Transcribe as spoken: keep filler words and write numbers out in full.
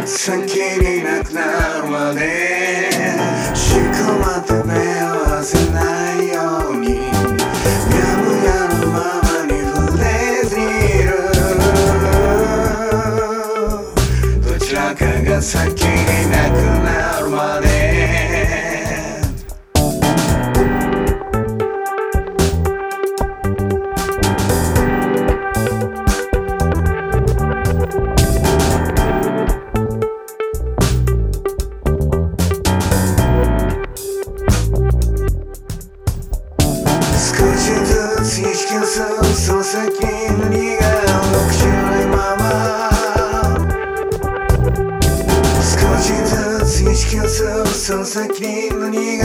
先になくなるまでしこまって目を合わせないようにやむやのままに触れずにいるどちらかが先になくなるまで意識を吸うその先何が動く知らないまま少しずつ意識を吸うその先何